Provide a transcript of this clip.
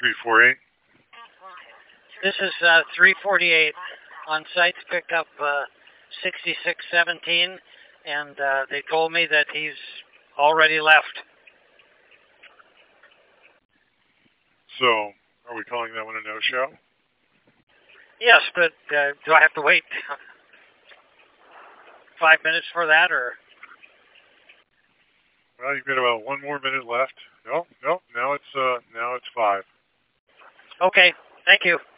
348. This is 348 on site to pick up 6617, and they told me that he's already left. So, are we calling that one a no-show? Yes, but do I have to wait 5 minutes for that, or? Well, you've got about 1 more minute left. No, now it's 5. Okay, thank you.